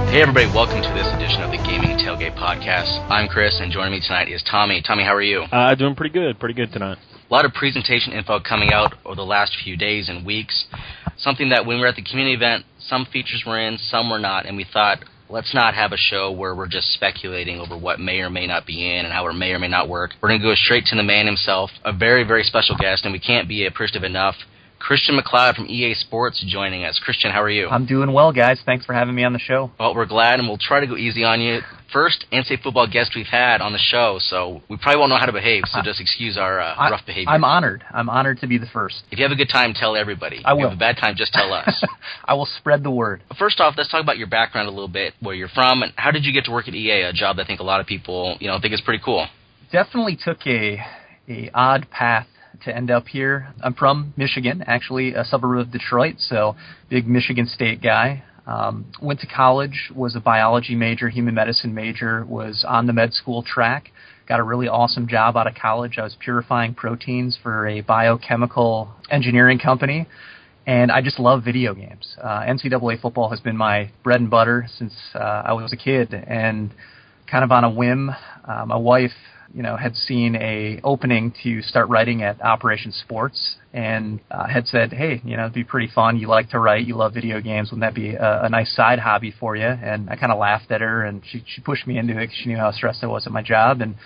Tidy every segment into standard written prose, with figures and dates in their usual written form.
Hey everybody, welcome to this edition of the Gaming Tailgate Podcast. I'm Chris, and joining me tonight is Tommy. Tommy, how are you? Doing pretty good tonight. A lot of presentation info coming out over the last few days and weeks. Something that when we were at the community event, some features were in, some were not, and we thought, let's not have a show where we're just speculating over what may or may not be in and how it may or may not work. We're going to go straight to the man himself, a very, very special guest, and we can't be appreciative enough. Christian McLeod from EA Sports joining us. Christian, how are you? I'm doing well, guys. Thanks for having me on the show. Well, we're glad, and we'll try to go easy on you. First NCAA football guest we've had on the show, so we probably won't know how to behave, so just excuse our rough behavior. I'm honored. I'm honored to be the first. If you have a good time, tell everybody. I will. If you have a bad time, just tell us. I will spread the word. First off, let's talk about your background a little bit, where you're from, and how did you get to work at EA, a job that I think a lot of people think is pretty cool. Definitely took a odd path to end up here. I'm from Michigan, actually a suburb of Detroit, so big Michigan State guy. Went to college, was a biology major, human medicine major, was on the med school track, got a really awesome job out of college. I was purifying proteins for a biochemical engineering company, and I just love video games. NCAA football has been my bread and butter since I was a kid, and kind of on a whim, my wife had seen a opening to start writing at Operation Sports and had said, hey, it'd be pretty fun. You like to write. You love video games. Wouldn't that be a nice side hobby for you? And I kind of laughed at her, and she pushed me into it because she knew how stressed I was at my job. And,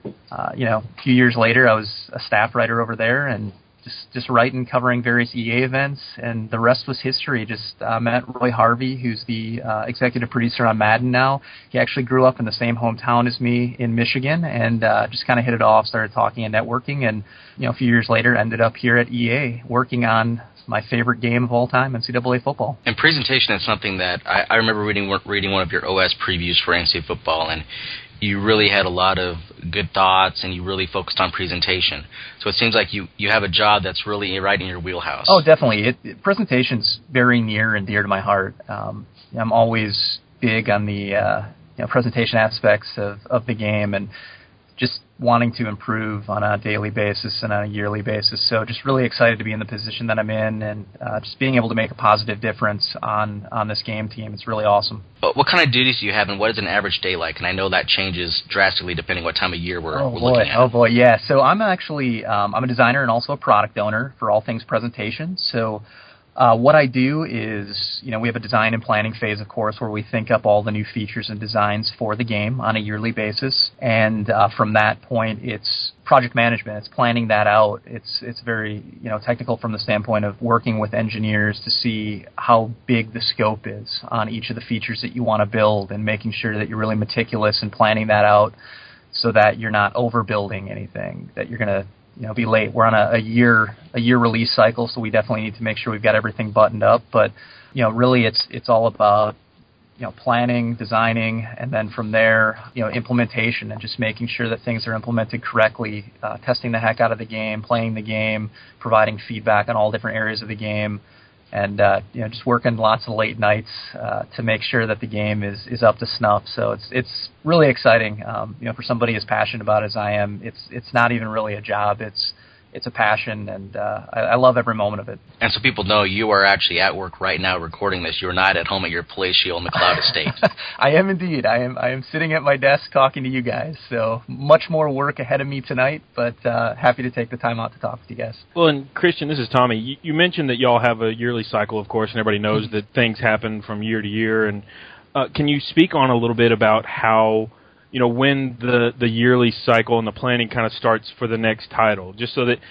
a few years later, I was a staff writer over there and just writing, covering various EA events, and the rest was history. Just met Roy Harvey, who's the executive producer on Madden now. He actually grew up in the same hometown as me in Michigan, and just kind of hit it off, started talking and networking, and a few years later ended up here at EA working on my favorite game of all time, NCAA football. And presentation is something that I remember reading one of your OS previews for NCAA football, and you really had a lot of good thoughts, and you really focused on presentation. So it seems like you have a job that's really right in your wheelhouse. Oh, definitely. Presentation's very near and dear to my heart. I'm always big on the presentation aspects of the game, and just wanting to improve on a daily basis and on a yearly basis. So just really excited to be in the position that I'm in, and just being able to make a positive difference on this game team. It's really awesome. What kind of duties do you have, and what is an average day like? And I know that changes drastically depending what time of year we're looking at. Oh, boy, yeah. So I'm actually I'm a designer and also a product owner for all things presentation. So what I do is, we have a design and planning phase, of course, where we think up all the new features and designs for the game on a yearly basis. And from that point, it's project management. It's planning that out. It's very, technical from the standpoint of working with engineers to see how big the scope is on each of the features that you want to build, and making sure that you're really meticulous in planning that out so that you're not overbuilding anything, that you're going to be late. We're on a year release cycle, so we definitely need to make sure we've got everything buttoned up. But really, it's all about planning, designing, and then from there, implementation, and just making sure that things are implemented correctly. Testing the heck out of the game, playing the game, providing feedback on all different areas of the game, and just working lots of late nights to make sure that the game is up to snuff. So it's really exciting. For somebody as passionate about it as I am, it's not even really a job. It's a passion, and I love every moment of it. And so people know you are actually at work right now recording this. You're not at home at your palatial McLeod estate. I am indeed. I am sitting at my desk talking to you guys. So much more work ahead of me tonight, but happy to take the time out to talk with you guys. Well, and Christian, this is Tommy. You mentioned that y'all have a yearly cycle, of course, and everybody knows that things happen from year to year. And can you speak on a little bit about how when the yearly cycle and the planning kind of starts for the next title, just so that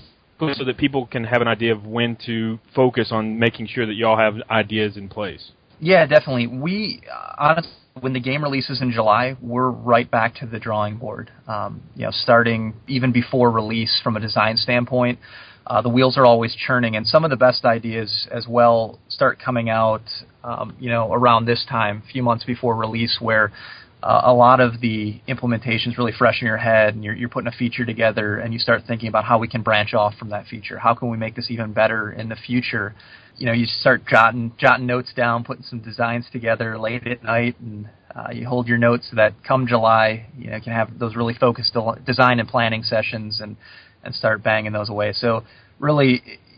people can have an idea of when to focus on making sure that y'all have ideas in place? Yeah, definitely. We honestly, when the game releases in July, we're right back to the drawing board. Starting even before release from a design standpoint, the wheels are always churning, and some of the best ideas as well start coming out, around this time, a few months before release, where a lot of the implementation is really fresh in your head, and you're putting a feature together, and you start thinking about how we can branch off from that feature. How can we make this even better in the future? You start jotting notes down, putting some designs together late at night, and you hold your notes so that come July, you can have those really focused design and planning sessions and start banging those away. So really,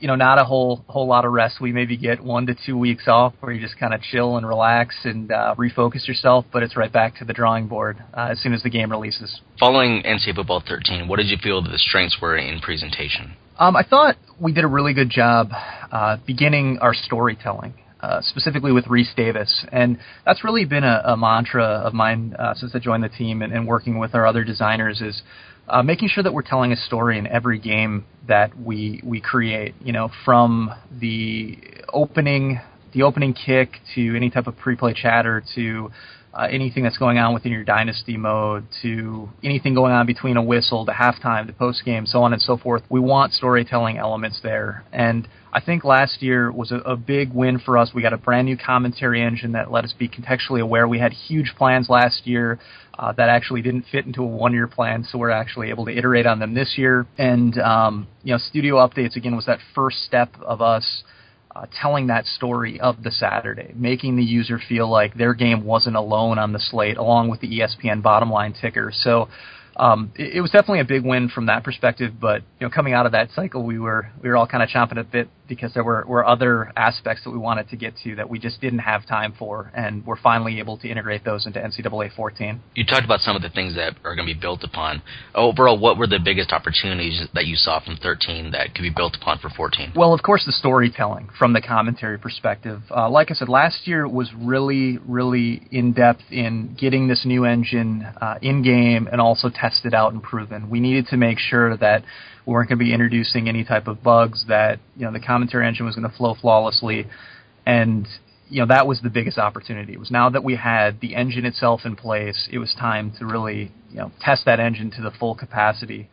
not a whole lot of rest. We maybe get 1 to 2 weeks off where you just kind of chill and relax and refocus yourself, but it's right back to the drawing board as soon as the game releases. Following NCAA Football 13, what did you feel that the strengths were in presentation? I thought we did a really good job beginning our storytelling, specifically with Reese Davis. And that's really been a mantra of mine since I joined the team and working with our other designers is making sure that we're telling a story in every game that we create, from the opening kick to any type of pre-play chatter to anything that's going on within your dynasty mode to anything going on between a whistle to halftime to post-game, so on and so forth. We want storytelling elements there. And I think last year was a big win for us. We got a brand new commentary engine that let us be contextually aware. We had huge plans last year that actually didn't fit into a one-year plan, so we're actually able to iterate on them this year. And, studio updates, again, was that first step of us telling that story of the Saturday, making the user feel like their game wasn't alone on the slate, along with the ESPN bottom line ticker. So it was definitely a big win from that perspective. But coming out of that cycle, we were all kind of chomping a bit because there were other aspects that we wanted to get to that we just didn't have time for, and we're finally able to integrate those into NCAA 14. You talked about some of the things that are going to be built upon. Overall, what were the biggest opportunities that you saw from 13 that could be built upon for 14? Well, of course, the storytelling from the commentary perspective. Like I said, last year was really, really in-depth in getting this new engine in-game and also tested out and proven. We needed to make sure that we weren't going to be introducing any type of bugs, that the commentary engine was going to flow flawlessly, and that was the biggest opportunity. It was now that we had the engine itself in place, it was time to really test that engine to the full capacity.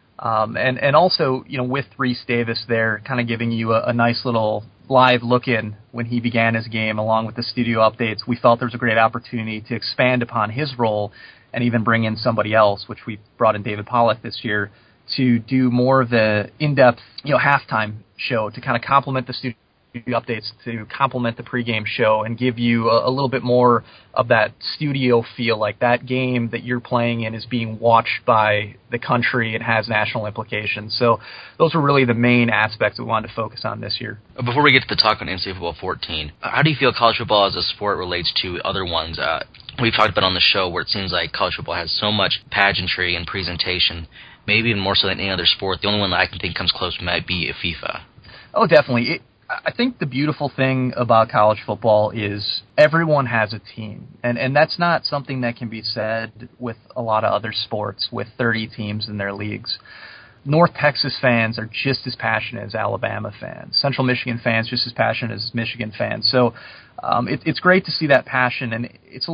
And also, with Reese Davis there, kind of giving you a nice little live look in when he began his game, along with the studio updates, we felt there was a great opportunity to expand upon his role and even bring in somebody else, which we brought in David Pollack this year, to do more of the in-depth, halftime show to kind of complement the studio updates, to complement the pregame show and give you a little bit more of that studio feel, like that game that you're playing in is being watched by the country and has national implications. So those were really the main aspects we wanted to focus on this year. Before we get to the talk on NCAA Football 14, how do you feel college football as a sport relates to other ones? We've talked about on the show where it seems like college football has so much pageantry and presentation, maybe even more so than any other sport. The only one that I can think comes close might be FIFA. Oh, definitely. I think the beautiful thing about college football is everyone has a team. And that's not something that can be said with a lot of other sports with 30 teams in their leagues. North Texas fans are just as passionate as Alabama fans. Central Michigan fans just as passionate as Michigan fans. So it's great to see that passion. And it's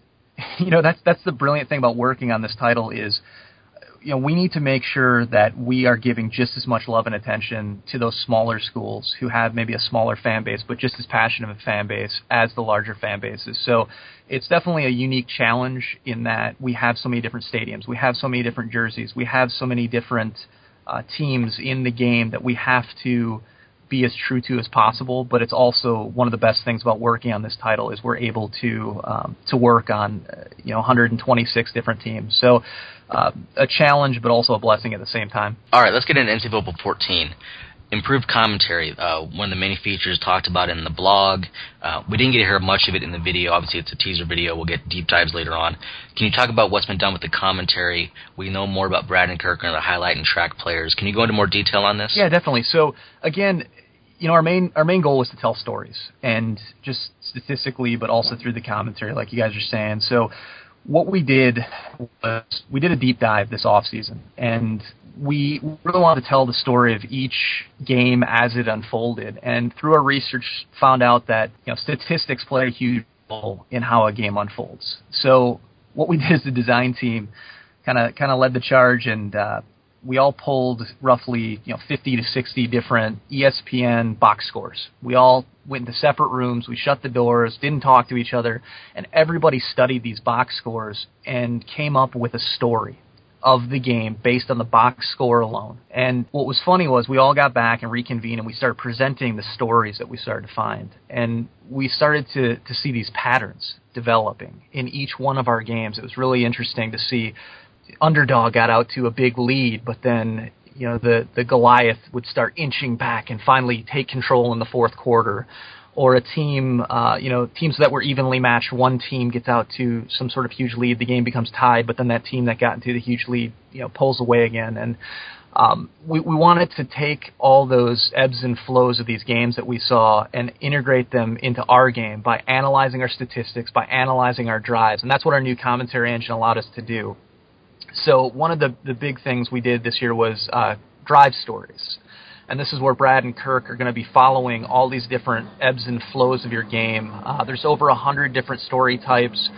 that's the brilliant thing about working on this title is we need to make sure that we are giving just as much love and attention to those smaller schools who have maybe a smaller fan base, but just as passionate of a fan base as the larger fan bases. So it's definitely a unique challenge in that we have so many different stadiums. We have so many different jerseys. We have so many different teams in the game that we have to be as true to as possible, but it's also one of the best things about working on this title is we're able to work on 126 different teams. So a challenge, but also a blessing at the same time. All right, let's get into NCAA Football 14. Improved commentary, one of the many features talked about in the blog. We didn't get to hear much of it in the video. Obviously, it's a teaser video. We'll get deep dives later on. Can you talk about what's been done with the commentary? We know more about Brandon Kirker and the highlight and track players. Can you go into more detail on this? Yeah, definitely. So, again, our main goal is to tell stories, and just statistically, but also through the commentary, like you guys are saying. So what we did was we did a deep dive this offseason, and we really wanted to tell the story of each game as it unfolded. And through our research, found out that statistics play a huge role in how a game unfolds. So what we did as the design team kind of led the charge, and we all pulled roughly 50 to 60 different ESPN box scores. We all went into separate rooms. We shut the doors, didn't talk to each other, and everybody studied these box scores and came up with a story of the game based on the box score alone. And what was funny was we all got back and reconvened, and we started presenting the stories that we started to find. And we started to see these patterns developing in each one of our games. It was really interesting to see underdog got out to a big lead, but then the Goliath would start inching back and finally take control in the fourth quarter. Or a team, teams that were evenly matched, one team gets out to some sort of huge lead, the game becomes tied, but then that team that got into the huge lead, pulls away again. And we wanted to take all those ebbs and flows of these games that we saw and integrate them into our game by analyzing our statistics, by analyzing our drives, and that's what our new commentary engine allowed us to do. So one of the big things we did this year was drive stories. And this is where Brad and Kirk are going to be following all these different ebbs and flows of your game. There's over 100 different story types,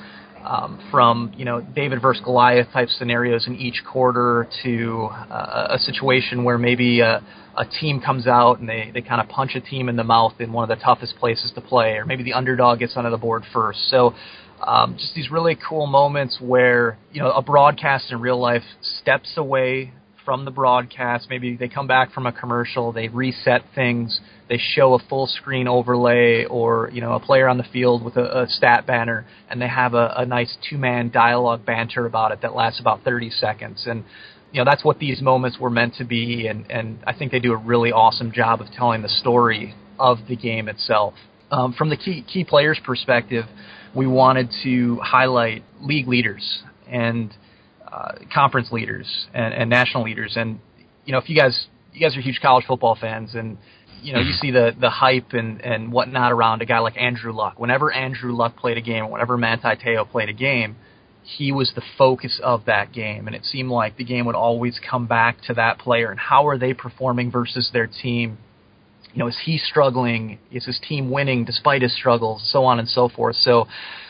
from David versus Goliath type scenarios in each quarter to a situation where maybe a team comes out and they kind of punch a team in the mouth in one of the toughest places to play, or maybe the underdog gets onto the board first. So just these really cool moments where a broadcast in real life steps away from the broadcast. Maybe they come back from a commercial, they reset things, they show a full screen overlay or a player on the field with a stat banner, and they have a nice two-man dialogue banter about it that lasts about 30 seconds. And that's what these moments were meant to be, and I think they do a really awesome job of telling the story of the game itself. From the key players' perspective, we wanted to highlight league leaders and conference leaders and national leaders. And if you guys are huge college football fans, and you see the hype and whatnot around a guy like Andrew Luck. Whenever Andrew Luck played a game, whenever Manti Te'o played a game, he was the focus of that game, and it seemed like the game would always come back to that player and how are they performing versus their team. Is he struggling? Is his team winning despite his struggles? So on and so forth. So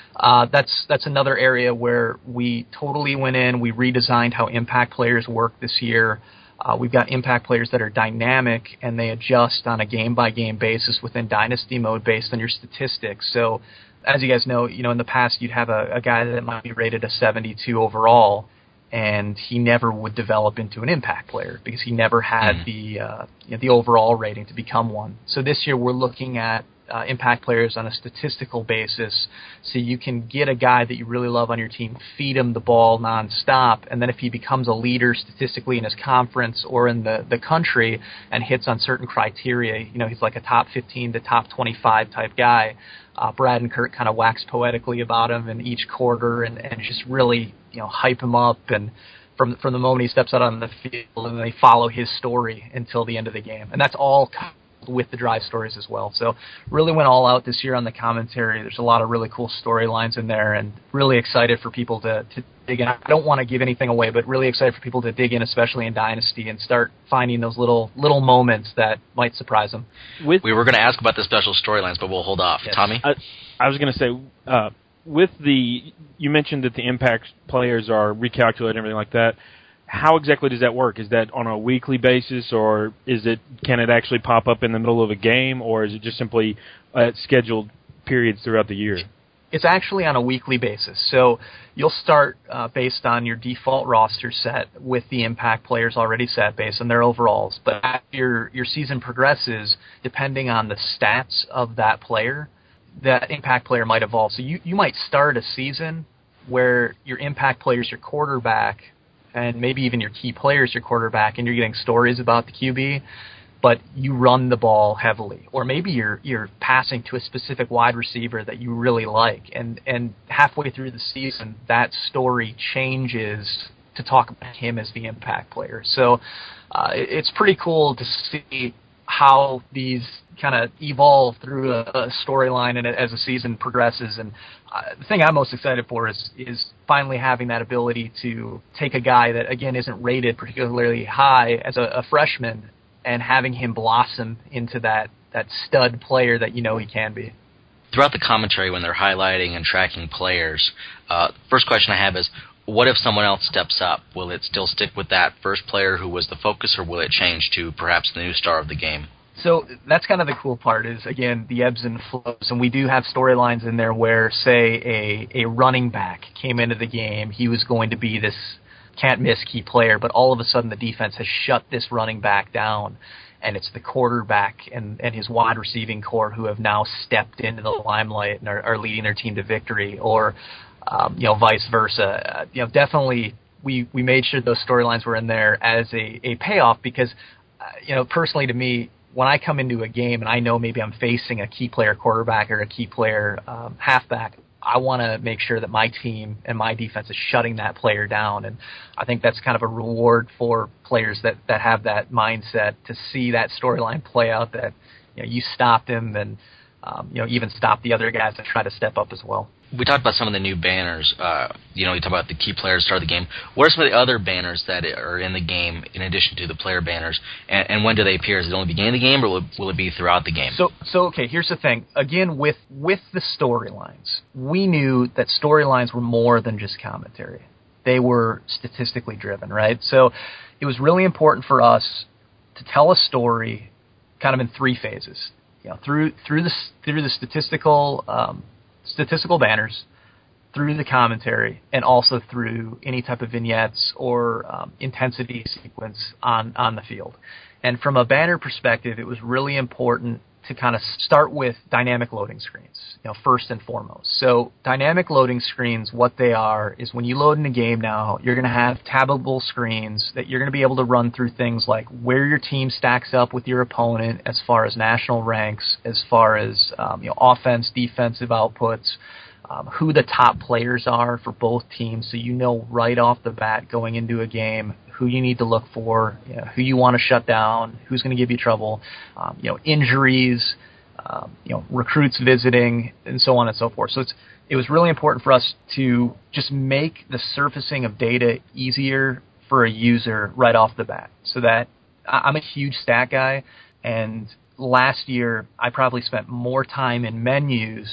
that's another area where we totally went in. We redesigned how impact players work this year. We've got impact players that are dynamic, and they adjust on a game-by-game basis within Dynasty mode based on your statistics. So as you guys know, in the past you'd have a guy that might be rated a 72 overall, and he never would develop into an impact player because he never had the overall rating to become one. So this year we're looking at impact players on a statistical basis, so you can get a guy that you really love on your team, feed him the ball nonstop, and then if he becomes a leader statistically in his conference or in the country and hits on certain criteria, he's like a top 15 to top 25 type guy. Brad and Kurt kind of wax poetically about him in each quarter and just really hype him up, and from the moment he steps out on the field, and they follow his story until the end of the game, and that's all with the drive stories as well. So really went all out this year on the commentary. There's a lot of really cool storylines in there, and really excited for people to dig in. I don't want to give anything away, but really excited for people to dig in, especially in Dynasty, and start finding those little moments that might surprise them. We were going to ask about the special storylines, but we'll hold off. Yes. Tommy? I was going to say, you mentioned that the impact players are recalculated and everything like that. How exactly does that work? Is that on a weekly basis, or can it actually pop up in the middle of a game, or is it just simply at scheduled periods throughout the year? It's actually on a weekly basis. So you'll start based on your default roster set with the impact players already set based on their overalls. But as your season progresses, depending on the stats of that player, that impact player might evolve. So you might start a season where your impact player is your quarterback, and maybe even your key players, your quarterback, and you're getting stories about the QB, but you run the ball heavily. Or maybe you're passing to a specific wide receiver that you really like, and halfway through the season, that story changes to talk about him as the impact player. So it's pretty cool to see how these kind of evolve through a storyline and as the season progresses. And the thing I'm most excited for is finally having that ability to take a guy that, again, isn't rated particularly high as a freshman and having him blossom into that stud player that he can be. Throughout the commentary, when they're highlighting and tracking players, first question I have is, what if someone else steps up? Will it still stick with that first player who was the focus, or will it change to perhaps the new star of the game? So that's kind of the cool part is, again, the ebbs and flows. And we do have storylines in there where, say, a running back came into the game. He was going to be this can't-miss key player, but all of a sudden the defense has shut this running back down, and it's the quarterback and his wide receiving core who have now stepped into the limelight and are leading their team to victory, or vice versa. Definitely we made sure those storylines were in there as a payoff because, personally to me, when I come into a game and I know maybe I'm facing a key player quarterback or a key player halfback, I want to make sure that my team and my defense is shutting that player down. And I think that's kind of a reward for players that have that mindset to see that storyline play out, that you stopped him and even stopped the other guys to try to step up as well. We talked about some of the new banners. You talk about the key players start of the game. What are some of the other banners that are in the game in addition to the player banners? And when do they appear? Is it only beginning of the game, or will it be throughout the game? So okay, here's the thing. Again, with the storylines, we knew that storylines were more than just commentary. They were statistically driven, right? So it was really important for us to tell a story kind of in three phases. Through the statistical banners, through the commentary, and also through any type of vignettes or intensity sequence on the field. And from a banner perspective, it was really important to kind of start with dynamic loading screens, first and foremost. So dynamic loading screens, what they are is when you load in a game now, you're going to have tabbable screens that you're going to be able to run through things like where your team stacks up with your opponent as far as national ranks, as far as offense, defensive outputs, who the top players are for both teams, so right off the bat going into a game who you need to look for, who you want to shut down, who's going to give you trouble, injuries, recruits visiting, and so on and so forth. So it was really important for us to just make the surfacing of data easier for a user right off the bat. So that I'm a huge stat guy, and last year I probably spent more time in menus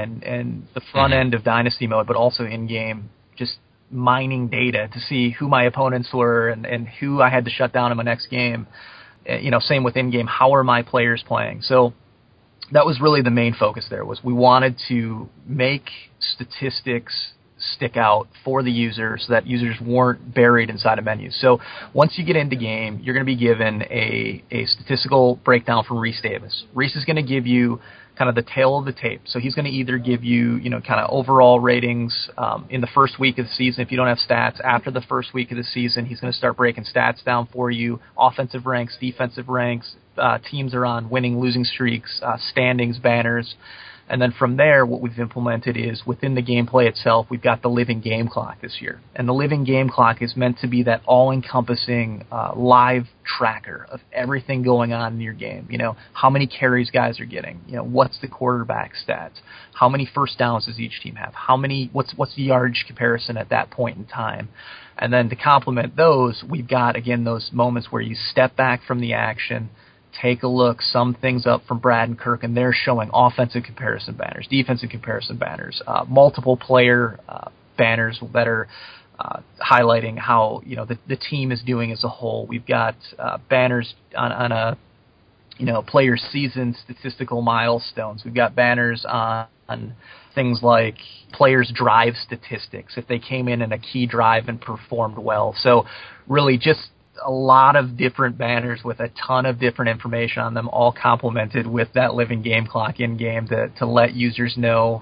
and the front end of Dynasty mode, but also in game, just mining data to see who my opponents were and who I had to shut down in my next game. Same with in-game, how are my players playing? So that was really the main focus there, was we wanted to make statistics stick out for the user so that users weren't buried inside a menu. So once you get into game, you're going to be given a statistical breakdown from Reese Davis. Reese is going to give you kind of the tail of the tape. So he's going to either give you, kind of overall ratings in the first week of the season if you don't have stats. After the first week of the season, he's going to start breaking stats down for you, offensive ranks, defensive ranks, teams are on winning, losing streaks, standings, banners. And then from there, what we've implemented is within the gameplay itself, we've got the living game clock this year. And the living game clock is meant to be that all-encompassing live tracker of everything going on in your game. How many carries guys are getting? What's the quarterback stats? How many first downs does each team have? What's the yardage comparison at that point in time? And then to complement those, we've got, again, those moments where you step back from the action, take a look, sum things up from Brad and Kirk, and they're showing offensive comparison banners, defensive comparison banners, multiple player banners that are highlighting how the team is doing as a whole. We've got banners on a player season statistical milestones. We've got banners on things like players' drive statistics, if they came in a key drive and performed well. So really just a lot of different banners with a ton of different information on them, all complemented with that living game clock in game to let users know,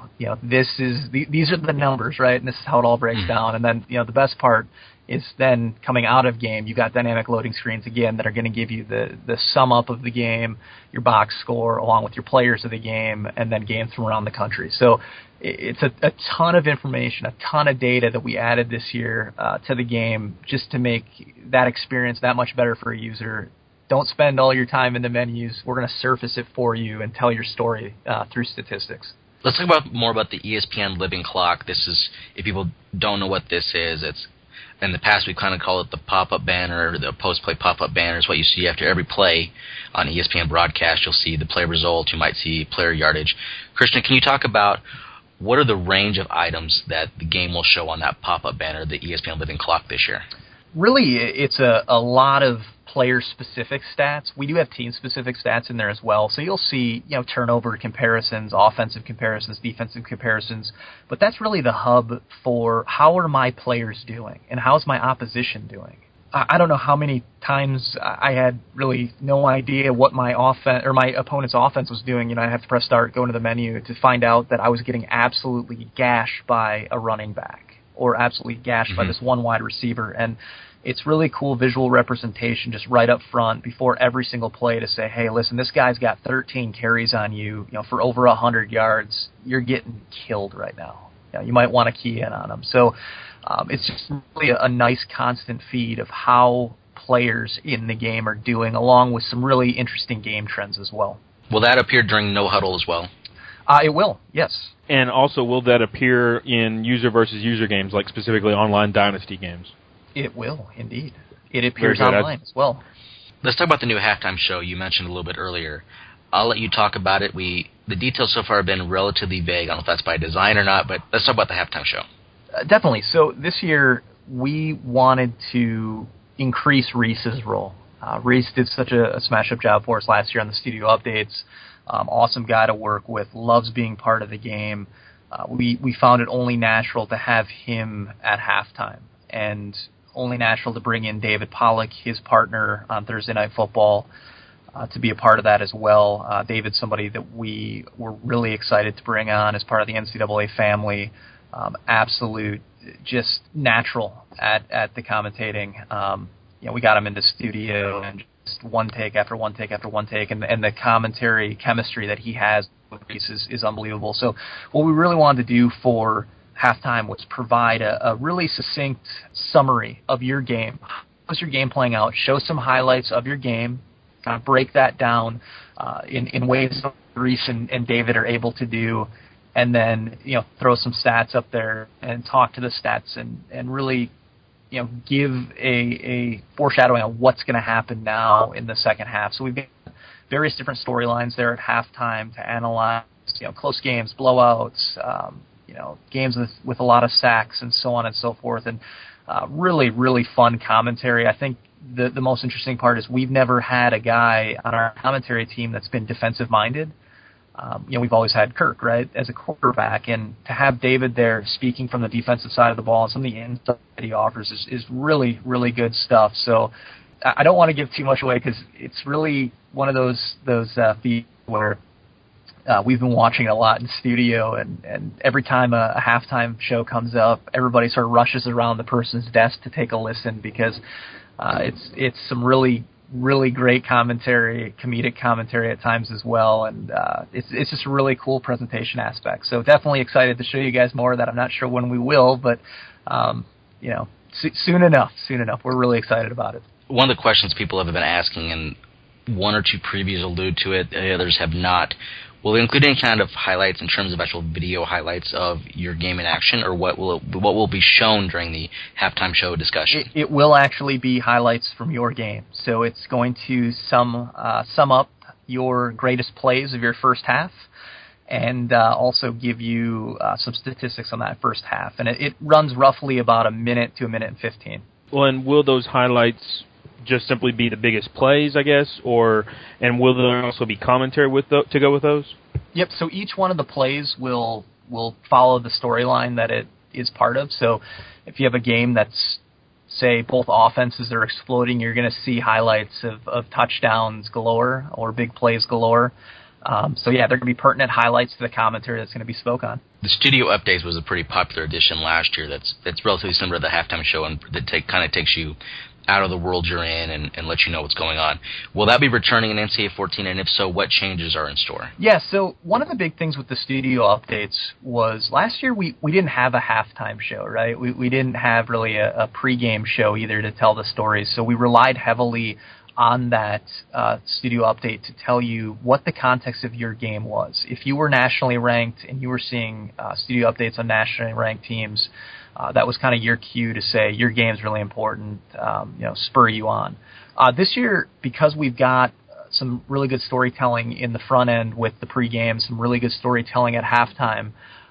these are the numbers, right? And this is how it all breaks down. And then, the best part is then coming out of game, you got dynamic loading screens again that are going to give you the sum up of the game, your box score, along with your players of the game, and then games from around the country. So it's a ton of information, a ton of data that we added this year to the game just to make that experience that much better for a user. Don't spend all your time in the menus. We're going to surface it for you and tell your story through statistics. Let's talk more about the ESPN Living Clock. This is, if people don't know what this is, it's in the past we've kind of called it the pop-up banner, or the post-play pop-up banner. It's what you see after every play on ESPN broadcast. You'll see the play results. You might see player yardage. Christian, can you talk about what are the range of items that the game will show on that pop-up banner, the ESPN Living Clock this year? Really, it's a lot of player-specific stats. We do have team-specific stats in there as well. So you'll see, turnover comparisons, offensive comparisons, defensive comparisons. But that's really the hub for how are my players doing and how's my opposition doing. I don't know how many times I had really no idea what my offense or my opponent's offense was doing. I have to press start, go into the menu to find out that I was getting absolutely gashed by a running back. or absolutely gashed by this one wide receiver. And it's really cool visual representation just right up front before every single play to say, hey, listen, this guy's got 13 carries on you, for over 100 yards. You're getting killed right now. You might want to key in on him. So it's just really a nice constant feed of how players in the game are doing, along with some really interesting game trends as well. Will that appear during No Huddle as well? It will, yes. And also, will that appear in user versus user games, like specifically online Dynasty games? It will, indeed. It appears online as well. Let's talk about the new halftime show you mentioned a little bit earlier. I'll let you talk about it. The details so far have been relatively vague. I don't know if that's by design or not, but let's talk about the halftime show. Definitely. So this year, we wanted to increase Reese's role. Reese did such a smash-up job for us last year on the studio updates. Awesome guy to work with, loves being part of the game. We found it only natural to have him at halftime, and only natural to bring in David Pollack, his partner on Thursday Night Football, to be a part of that as well. David's somebody that we were really excited to bring on as part of the NCAA family. Absolute, just natural at the commentating. We got him into studio and just one take after one take after one take, and the commentary chemistry that he has with Reese is unbelievable. So what we really wanted to do for halftime was provide a really succinct summary of your game. How's your game playing out? Show some highlights of your game. Break that down in ways that Reese and David are able to do, and then throw some stats up there and talk to the stats and really give a foreshadowing of what's going to happen now in the second half. So we've got various different storylines there at halftime to analyze, close games, blowouts, games with a lot of sacks and so on and so forth, and really, really fun commentary. I think the most interesting part is we've never had a guy on our commentary team that's been defensive-minded. We've always had Kirk, right, as a quarterback, and to have David there speaking from the defensive side of the ball and some of the insight that he offers is really, really good stuff. So I don't want to give too much away because it's really one of those feeds where we've been watching it a lot in studio, and every time a halftime show comes up, everybody sort of rushes around the person's desk to take a listen because it's some really, really great commentary, comedic commentary at times as well, and it's just a really cool presentation aspect. So definitely excited to show you guys more of that. I'm not sure when we will, but soon enough. We're really excited about it. One of the questions people have been asking, and one or two previews allude to it, the others have not. Will it include any kind of highlights in terms of actual video highlights of your game in action, or what will be shown during the halftime show discussion? It will actually be highlights from your game. So it's going to sum up your greatest plays of your first half, and also give you some statistics on that first half. And it runs roughly about a minute to a minute and 15. Well, and will those highlights just simply be the biggest plays, I guess, and will there also be commentary to go with those? Yep. So each one of the plays will follow the storyline that it is part of. So if you have a game that's, say, both offenses are exploding, you're going to see highlights of touchdowns galore or big plays galore. So yeah, they're going to be pertinent highlights to the commentary that's going to be spoke on. The studio updates was a pretty popular addition last year. That's relatively similar to the halftime show, and that kind of takes you out of the world you're in and let you know what's going on. Will that be returning in NCAA 14, and if so, what changes are in store? Yeah, so one of the big things with the studio updates was last year we didn't have a halftime show, right? We didn't have really a pregame show either to tell the stories, so we relied heavily on that studio update to tell you what the context of your game was. If you were nationally ranked and you were seeing studio updates on nationally ranked teams, that was kind of your cue to say your game's really important, spur you on. This year, because we've got some really good storytelling in the front end with the pregame, some really good storytelling at halftime,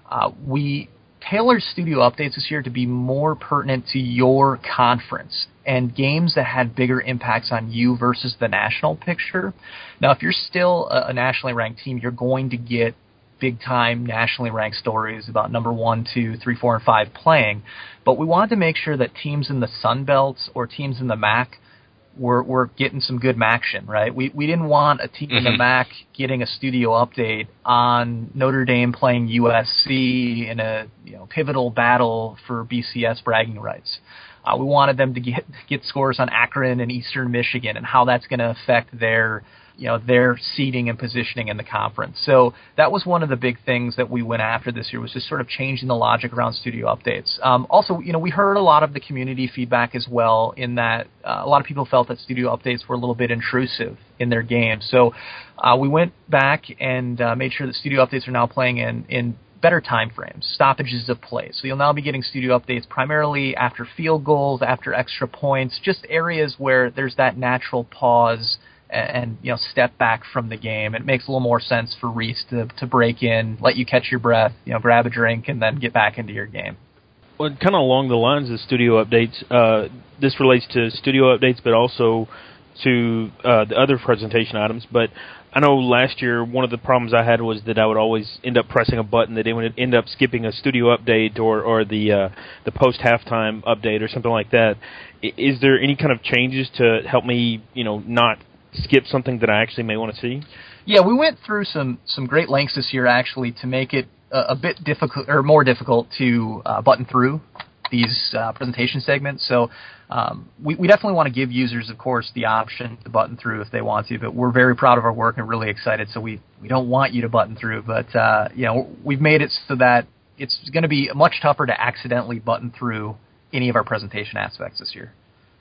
we tailored studio updates this year to be more pertinent to your conference and games that had bigger impacts on you versus the national picture. Now, if you're still a nationally ranked team, you're going to get big-time nationally ranked stories about number 1, 2, 3, 4, and 5 playing. But we wanted to make sure that teams in the Sun Belt or teams in the MAC we're getting some good MACtion, right? We didn't want a team in the MAC getting a studio update on Notre Dame playing USC in a pivotal battle for BCS bragging rights. We wanted them to get scores on Akron and Eastern Michigan and how that's going to affect their seeding and positioning in the conference. So that was one of the big things that we went after this year, was just sort of changing the logic around studio updates. Also, we heard a lot of the community feedback as well, in that a lot of people felt that studio updates were a little bit intrusive in their game. So we went back and made sure that studio updates are now playing in better time frames, stoppages of play. So you'll now be getting studio updates primarily after field goals, after extra points, just areas where there's that natural pause and step back from the game. It makes a little more sense for Reese to break in, let you catch your breath, grab a drink, and then get back into your game. Well, kind of along the lines of studio updates, this relates to studio updates, but also to the other presentation items. But I know last year one of the problems I had was that I would always end up pressing a button that it would end up skipping a studio update or the post halftime update or something like that. Is there any kind of changes to help me, not skip something that I actually may want to see? Yeah, we went through some great lengths this year actually to make it a bit difficult, or more difficult, to button through these presentation segments. So we definitely want to give users, of course, the option to button through if they want to, but we're very proud of our work and really excited, so we don't want you to button through. But we've made it so that it's going to be much tougher to accidentally button through any of our presentation aspects this year.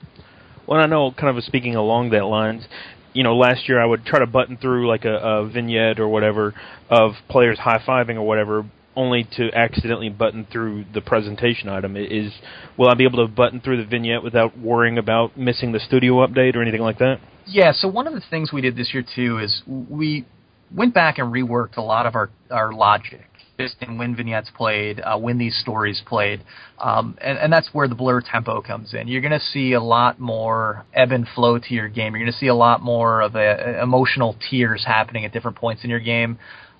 Well, I know, kind of speaking along that lines, last year I would try to button through like a vignette or whatever of players high-fiving or whatever, only to accidentally button through the presentation item. Will I be able to button through the vignette without worrying about missing the studio update or anything like that? Yeah, so one of the things we did this year, too, is we went back and reworked a lot of our logic, just in when vignettes played, when these stories played, and that's where the blur tempo comes in. You're going to see a lot more ebb and flow to your game. You're going to see a lot more of emotional tiers happening at different points in your game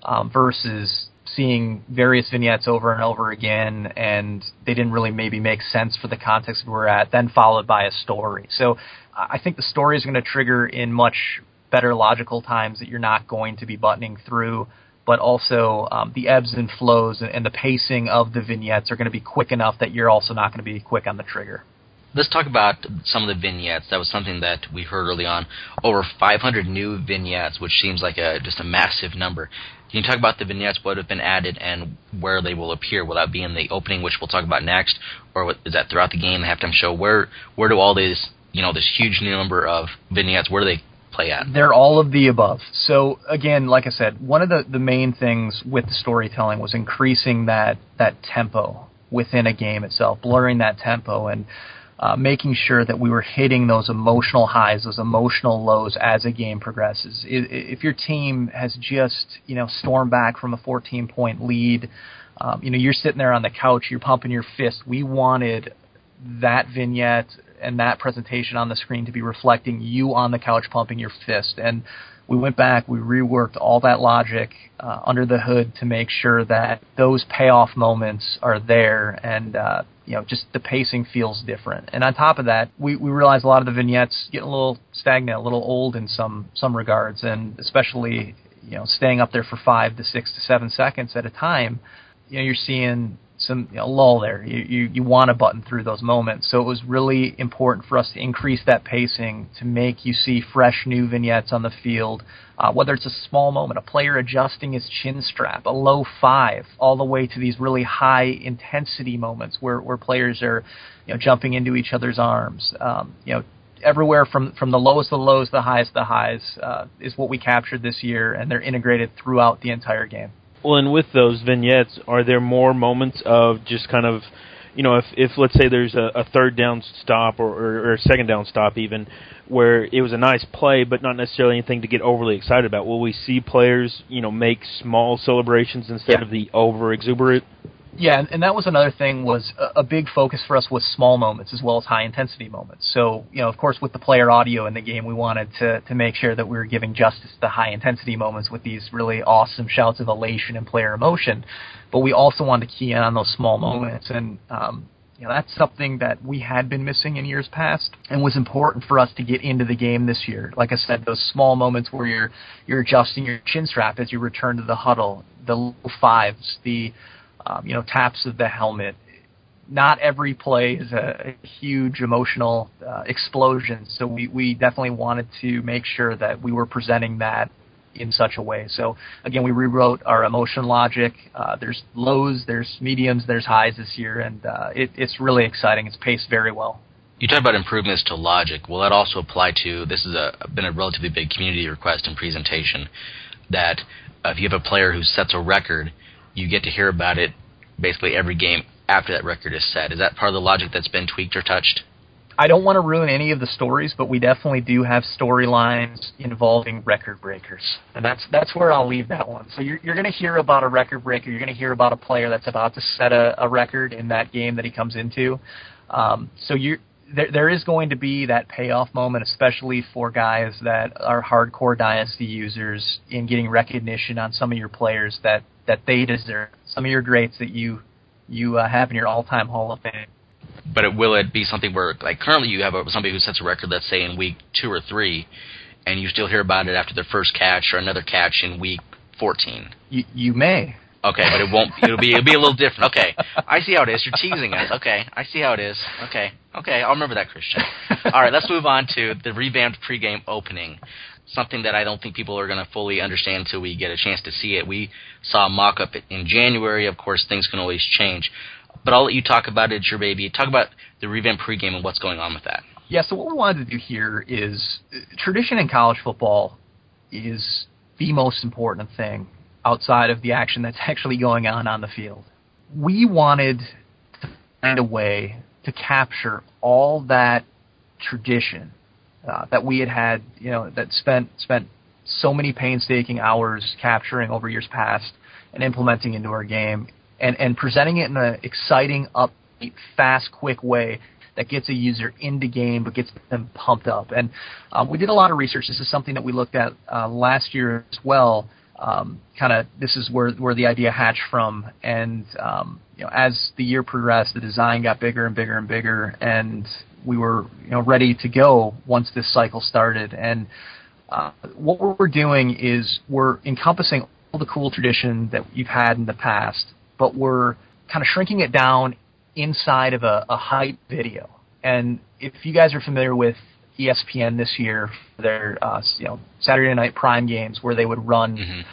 versus seeing various vignettes over and over again, and they didn't really maybe make sense for the context we're at, then followed by a story. So I think the story is going to trigger in much better logical times that you're not going to be buttoning through, but also the ebbs and flows and the pacing of the vignettes are going to be quick enough that you're also not going to be quick on the trigger. Let's talk about some of the vignettes. That was something that we heard early on. Over 500 new vignettes, which seems like just a massive number. Can you talk about the vignettes, what have been added, and where they will appear? Will that be in the opening, which we'll talk about next, or is that throughout the game, the halftime show? Where do all these, this huge number of vignettes, where do they play at? They're all of the above. So again, like I said, one of the main things with the storytelling was increasing that tempo within a game itself, blurring that tempo, and making sure that we were hitting those emotional highs, those emotional lows as a game progresses. If your team has just, stormed back from a 14-point lead, you're sitting there on the couch, you're pumping your fist. We wanted that vignette and that presentation on the screen to be reflecting you on the couch pumping your fist. And we went back, we reworked all that logic under the hood to make sure that those payoff moments are there, and just the pacing feels different. And on top of that, we realized a lot of the vignettes getting a little stagnant, a little old in some regards, and especially staying up there for 5 to 6 to 7 seconds at a time. You're seeing some lull there. You want to button through those moments. So it was really important for us to increase that pacing to make you see fresh new vignettes on the field, whether it's a small moment, a player adjusting his chin strap, a low 5, all the way to these really high intensity moments where players are jumping into each other's arms. Everywhere from the lowest of the lows, the highest of the highs is what we captured this year, and they're integrated throughout the entire game. Well, and with those vignettes, are there more moments of just kind of, if let's say there's a third down stop or a second down stop even, where it was a nice play but not necessarily anything to get overly excited about, will we see players, make small celebrations instead of the over-exuberant? Yeah, and that was another thing, was a big focus for us was small moments as well as high-intensity moments. So, of course, with the player audio in the game, we wanted to make sure that we were giving justice to the high-intensity moments with these really awesome shouts of elation and player emotion. But we also wanted to key in on those small moments. And That's something that we had been missing in years past and was important for us to get into the game this year. Like I said, those small moments where you're adjusting your chin strap as you return to the huddle, the low fives, the taps of the helmet. Not every play is a huge emotional explosion, so we definitely wanted to make sure that we were presenting that in such a way. So again, we rewrote our emotion logic. There's lows, there's mediums, there's highs this year, and it's really exciting. It's paced very well. You talked about improvements to logic. Will that also apply to, this has been a relatively big community request and presentation, that if you have a player who sets a record, you get to hear about it basically every game after that record is set. Is that part of the logic that's been tweaked or touched? I don't want to ruin any of the stories, but we definitely do have storylines involving record breakers, and that's where I'll leave that one. So you're going to hear about a record breaker. You're going to hear about a player that's about to set a record in that game that he comes into. There is going to be that payoff moment, especially for guys that are hardcore Dynasty users, in getting recognition on some of your players that they deserve, some of your greats that you have in your all-time Hall of Fame. But will it be something where, like currently you have somebody who sets a record, let's say in week 2 or 3, and you still hear about it after their first catch or another catch in week 14? You may. Okay, but it won't. It'll be a little different. Okay, I see how it is. You're teasing us. Okay, I see how it is. Okay, I'll remember that, Christian. All right, let's move on to the revamped pregame opening. Something that I don't think people are going to fully understand until we get a chance to see it. We saw a mock-up in January. Of course, things can always change. But I'll let you talk about it. It's your baby. Talk about the revamped pregame and what's going on with that. Yeah, so what we wanted to do here is, tradition in college football is the most important thing outside of the action that's actually going on the field. We wanted to find a way to capture all that tradition that we had that spent so many painstaking hours capturing over years past and implementing into our game, and presenting it in an exciting, upbeat, fast, quick way that gets a user into game but gets them pumped up. And we did a lot of research. This is something that we looked at last year as well. This is where the idea hatched from. And as the year progressed, the design got bigger and bigger and bigger, and we were ready to go once this cycle started. And what we're doing is we're encompassing all the cool tradition that you've had in the past, but we're kind of shrinking it down inside of a hype video. And if you guys are familiar with ESPN this year, their Saturday night prime games where they would run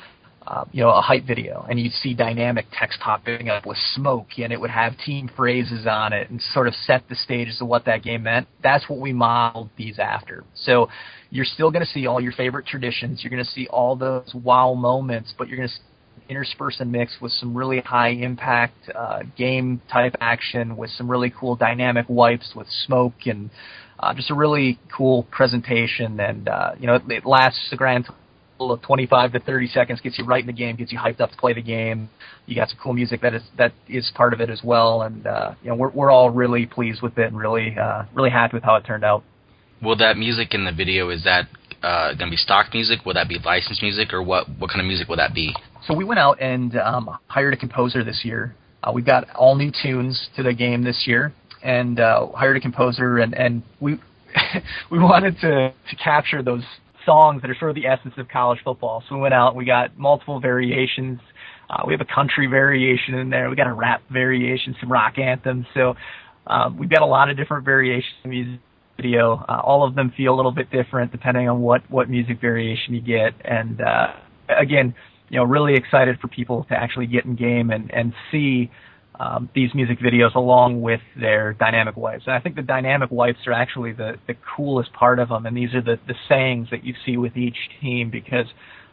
a hype video, and you'd see dynamic text popping up with smoke, and it would have team phrases on it and sort of set the stage as to what that game meant. That's what we modeled these after. So you're still going to see all your favorite traditions. You're going to see all those wow moments, but you're going to intersperse and mix with some really high impact game type action with some really cool dynamic wipes with smoke and just a really cool presentation. And it lasts a grand total of 25 to 30 seconds, gets you right in the game, gets you hyped up to play the game. You got some cool music that is part of it as well, and we're all really pleased with it and really happy with how it turned out. Will that music in the video, is that going to be stock music? Will that be licensed music, or what kind of music will that be? So we went out and hired a composer this year. We've got all new tunes to the game this year, and hired a composer, and we we wanted to capture those songs that are sort of the essence of college football. So we went out and we got multiple variations. We have a country variation in there. We got a rap variation, some rock anthems. So we've got a lot of different variations in music video. All of them feel a little bit different depending on what music variation you get. And again, really excited for people to actually get in game and see these music videos along with their dynamic wipes. And I think the dynamic wipes are actually the coolest part of them, and these are the sayings that you see with each team, because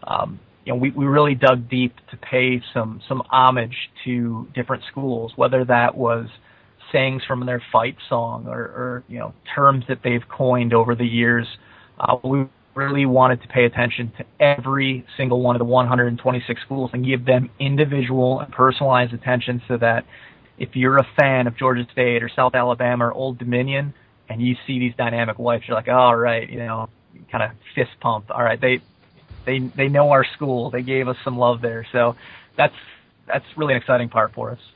we really dug deep to pay some homage to different schools, whether that was sayings from their fight song or terms that they've coined over the years. We really wanted to pay attention to every single one of the 126 schools and give them individual and personalized attention, so that if you're a fan of Georgia State or South Alabama or Old Dominion and you see these dynamic wipes, you're like, all right, kind of fist pump. All right, they know our school. They gave us some love there. So that's really an exciting part for us.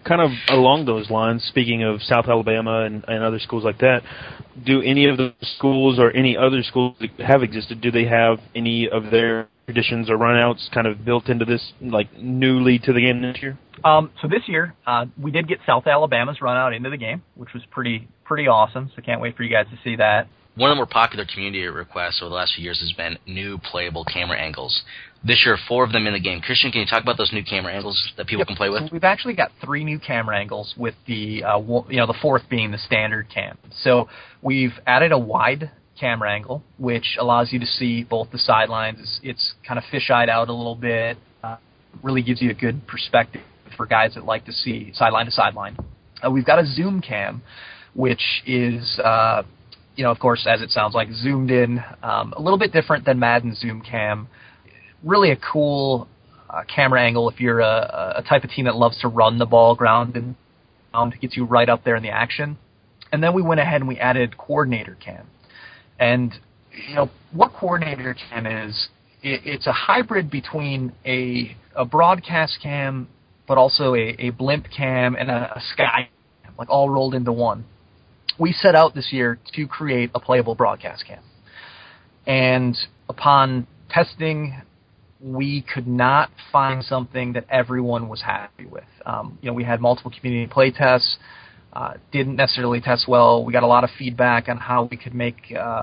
kind of along those lines, speaking of South Alabama and other schools like that, do any of the schools or any other schools that have existed, do they have any of their traditions or runouts kind of built into this, like, newly to the game this year? So this year, we did get South Alabama's run out into the game, which was pretty awesome, so can't wait for you guys to see that. One of the more popular community requests over the last few years has been new playable camera angles. This year, 4 of them in the game. Christian, can you talk about those new camera angles that people can play with? So we've actually got 3 new camera angles, with the the 4th being the standard cam. So we've added a wide camera angle, which allows you to see both the sidelines. It's kind of fish-eyed out a little bit. Really gives you a good perspective for guys that like to see sideline to sideline. We've got a zoom cam, which is of course, as it sounds like, zoomed in, a little bit different than Madden zoom cam. Really a cool camera angle if you're a type of team that loves to run the ball ground and gets you right up there in the action. And then we went ahead and we added coordinator cam. And what coordinator cam is, it's a hybrid between a broadcast cam, but also a blimp cam and a sky cam, like all rolled into one. We set out this year to create a playable broadcast cam. And upon testing, we could not find something that everyone was happy with. We had multiple community play tests, didn't necessarily test well. We got a lot of feedback on how we could make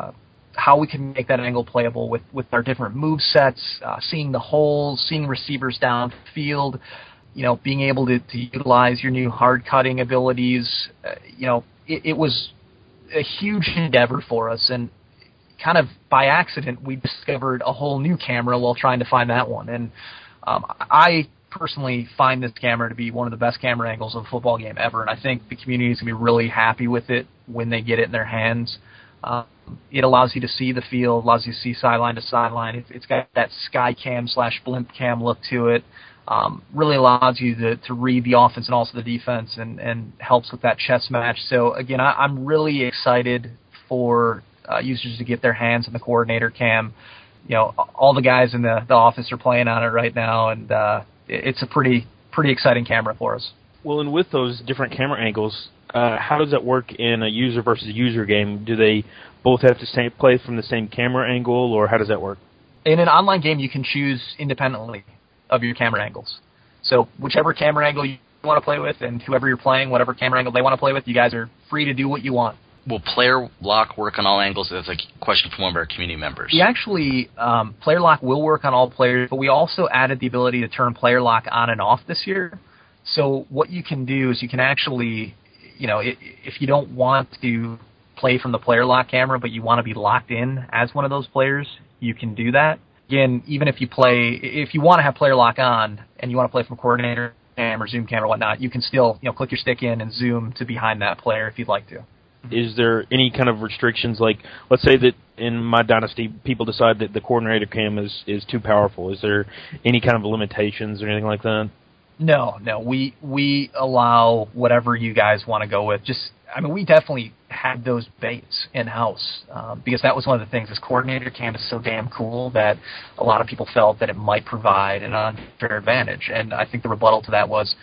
that angle playable with our different move sets, seeing the holes, seeing receivers downfield, being able to utilize your new hard cutting abilities. It was a huge endeavor for us, and kind of by accident, we discovered a whole new camera while trying to find that one. And I personally find this camera to be one of the best camera angles of a football game ever, and I think the community is going to be really happy with it when they get it in their hands. It allows you to see the field, allows you to see sideline to sideline. It's got that sky cam / blimp cam look to it. Really allows you to read the offense and also the defense, and helps with that chess match. So again, I'm really excited for users to get their hands on the coordinator cam. All the guys in the office are playing on it right now, and it's a pretty exciting camera for us. Well, and with those different camera angles, how does that work in a user versus user game? Do they both have to play from the same camera angle, or how does that work? In an online game, you can choose independently of your camera angles. So whichever camera angle you want to play with, and whoever you're playing, whatever camera angle they want to play with, you guys are free to do what you want. Will player lock work on all angles? That's a question from one of our community members. We actually, player lock will work on all players, but we also added the ability to turn player lock on and off this year. So what you can do is you can actually, if you don't want to play from the player lock camera, but you want to be locked in as one of those players, you can do that. Again, even if you want to have player lock on and you want to play from coordinator cam or zoom cam or whatnot, you can still, click your stick in and zoom to behind that player if you'd like to. Is there any kind of restrictions? Like, let's say that in my dynasty, people decide that the coordinator cam is too powerful. Is there any kind of limitations or anything like that? No. We allow whatever you guys want to go with. We definitely had those baits in-house because that was one of the things. This coordinator cam is so damn cool that a lot of people felt that it might provide an unfair advantage. And I think the rebuttal to that was,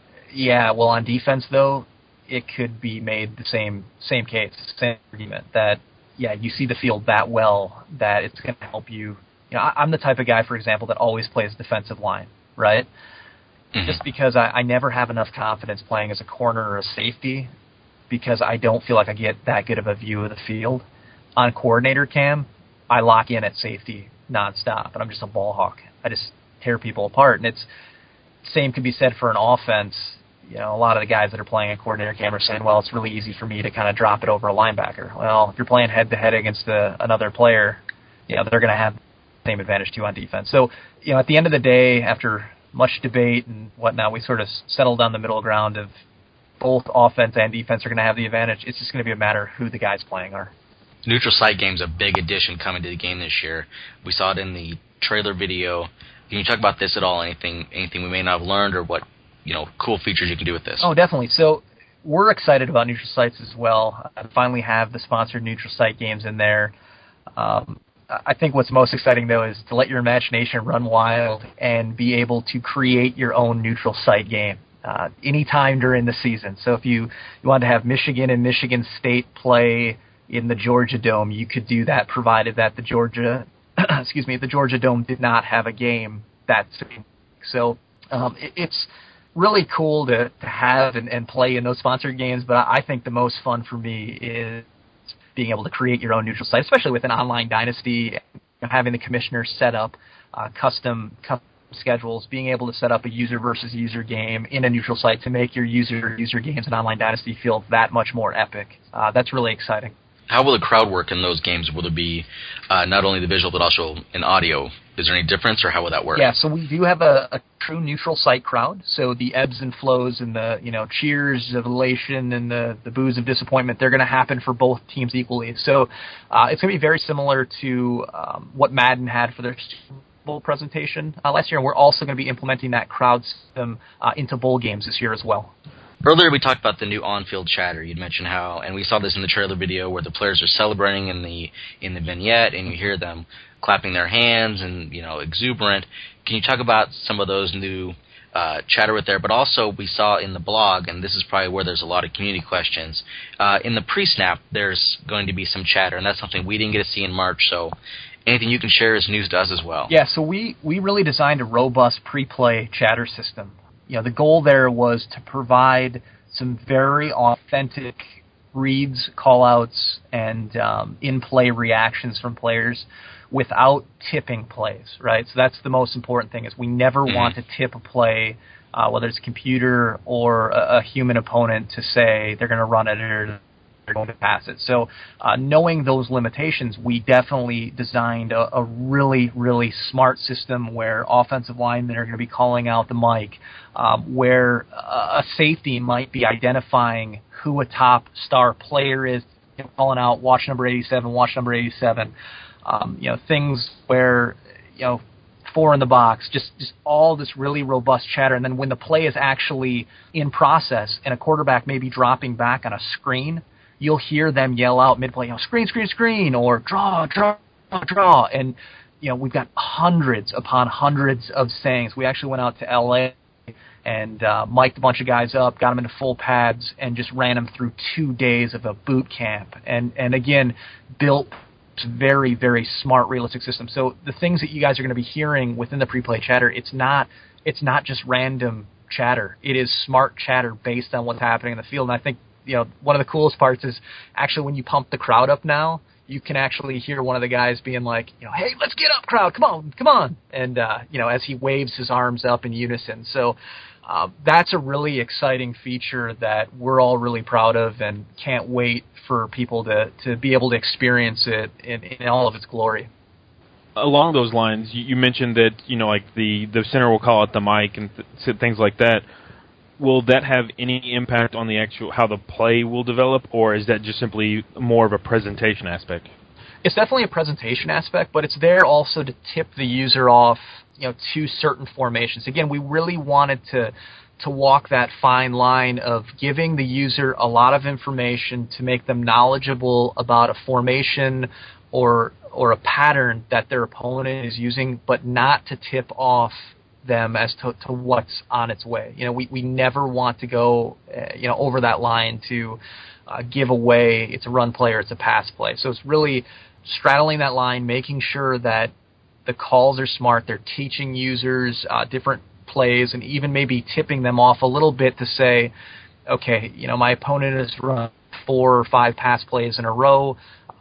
on defense, though, it could be made the same case, same argument, that, you see the field that well that it's going to help you. I'm the type of guy, for example, that always plays defensive line, right? Mm-hmm. Just because I never have enough confidence playing as a corner or a safety, because I don't feel like I get that good of a view of the field. On coordinator cam, I lock in at safety nonstop, and I'm just a ball hawk. I just tear people apart, and same could be said for an offense. A lot of the guys that are playing a coordinator cam are saying, well, it's really easy for me to kind of drop it over a linebacker. Well, if you're playing head-to-head against another player, they're going to have the same advantage too on defense. So, at the end of the day, after much debate and whatnot, we sort of settled on the middle ground of both offense and defense are going to have the advantage. It's just going to be a matter of who the guys playing are. Neutral site game's a big addition coming to the game this year. We saw it in the trailer video. Can you talk about this at all? Anything we may not have learned, or what cool features you can do with this? Oh, definitely. So we're excited about neutral sites as well. I finally have the sponsored neutral site games in there. I think what's most exciting, though, is to let your imagination run wild and be able to create your own neutral site game. anytime during the season. So if you wanted to have Michigan and Michigan State play in the Georgia Dome, you could do that, provided that the Georgia Dome did not have a game that same week. So it's really cool to have and play in those sponsored games, but I think the most fun for me is being able to create your own neutral site, especially with an online dynasty, having the commissioner set up custom schedules, being able to set up a user versus user game in a neutral site to make your user games in online dynasty feel that much more epic. That's really exciting. How will the crowd work in those games? Will it be not only the visual but also in audio? Is there any difference, or how will that work? Yeah, so we do have a true neutral site crowd. So the ebbs and flows and the cheers of elation and the boos of disappointment, they're going to happen for both teams equally. So it's going to be very similar to what Madden had for their Super Bowl presentation last year, and we're also going to be implementing that crowd system into bowl games this year as well. Earlier we talked about the new on-field chatter. You'd mentioned how, and we saw this in the trailer video, where the players are celebrating in the vignette, and you hear them clapping their hands and exuberant. Can you talk about some of those new chatter with there? But also we saw in the blog, and this is probably where there's a lot of community questions. In the pre-snap, there's going to be some chatter, and that's something we didn't get to see in March. So anything you can share is news to us as well. Yeah, so we really designed a robust pre-play chatter system. The goal there was to provide some very authentic reads, call-outs, and in-play reactions from players without tipping plays, right? So that's the most important thing, is we never want to tip a play, whether it's a computer or a human opponent, to say they're going to run it or they're going to pass it. So knowing those limitations, we definitely designed a really, really smart system where offensive linemen are going to be calling out the mic, where a safety might be identifying who a top star player is, calling out watch number 87, watch number 87. Things where, 4 in the box, just all this really robust chatter. And then when the play is actually in process and a quarterback may be dropping back on a screen, you'll hear them yell out mid-play, screen, screen, screen, or draw, draw, draw. And, we've got hundreds upon hundreds of sayings. We actually went out to L.A. and mic'd a bunch of guys up, got them into full pads, and just ran them through 2 days of a boot camp. And again, built very, very smart, realistic system. So the things that you guys are going to be hearing within the pre-play chatter, it's not just random chatter. It is smart chatter based on what's happening in the field. And I think one of the coolest parts is actually when you pump the crowd up now, you can actually hear one of the guys being like, hey, let's get up, crowd, come on. And, as he waves his arms up in unison. So that's a really exciting feature that we're all really proud of and can't wait for people to be able to experience it in all of its glory. Along those lines, you mentioned that, like the center will call out the mic and things like that. Will that have any impact on the actual how the play will develop, or is that just simply more of a presentation aspect? It's definitely a presentation aspect, but it's there also to tip the user off, to certain formations. Again, we really wanted to walk that fine line of giving the user a lot of information to make them knowledgeable about a formation or a pattern that their opponent is using, but not to tip off them as to what's on its way. We never want to go over that line to give away it's a run play or it's a pass play. So it's really straddling that line, making sure that the calls are smart. They're teaching users different plays and even maybe tipping them off a little bit to say, okay, my opponent has run 4 or 5 pass plays in a row.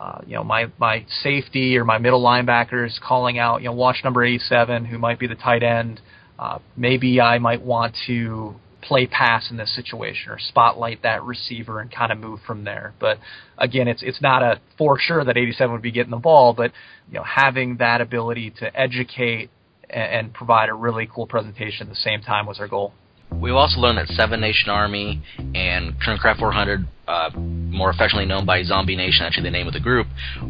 My safety or my middle linebacker is calling out, watch number 87, who might be the tight end. Maybe I might want to play pass in this situation or spotlight that receiver and kind of move from there. But again, it's not a for sure that 87 would be getting the ball, but having that ability to educate and provide a really cool presentation at the same time was our goal. We've also learned that Seven Nation Army and Turncraft 400, more affectionately known by Zombie Nation, actually the name of the group,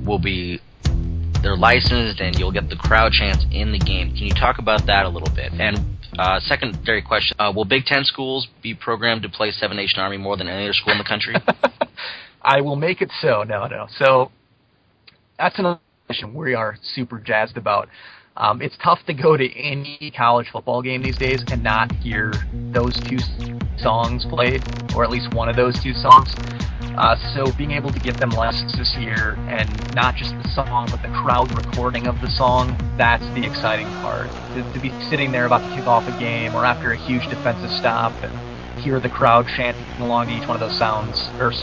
they're licensed and you'll get the crowd chants in the game. Can you talk about that a little bit? And secondary question, will Big Ten schools be programmed to play Seven Nation Army more than any other school in the country? I will make it so. No. So that's another question we are super jazzed about. It's tough to go to any college football game these days and not hear those two songs played, or at least one of those 2 songs. So being able to get them licenses this year, and not just the song, but the crowd recording of the song, that's the exciting part. To be sitting there about to kick off a game, or after a huge defensive stop, and hear the crowd chanting along to each one of those songs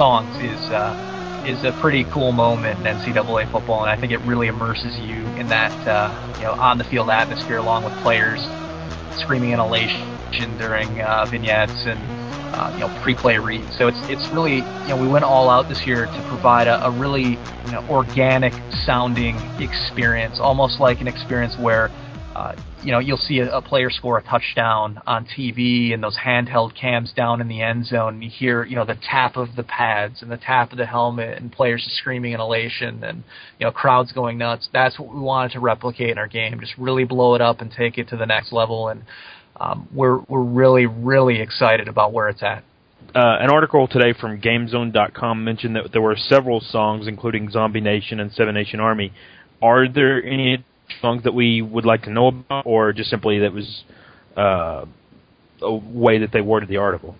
is a pretty cool moment in NCAA football, and I think it really immerses you in that on the field atmosphere, along with players screaming in elation during vignettes and pre-play reads. So it's really, we went all out this year to provide a really organic sounding experience, almost like an experience where you'll see a player score a touchdown on TV and those handheld cams down in the end zone, and you hear the tap of the pads and the tap of the helmet and players screaming in elation and crowds going nuts. That's what we wanted to replicate in our game, just really blow it up and take it to the next level, and we're really, really excited about where it's at. An article today from GameZone.com mentioned that there were several songs, including Zombie Nation and Seven Nation Army. Are there any songs that we would like to know about, or just simply that was a way that they worded the article?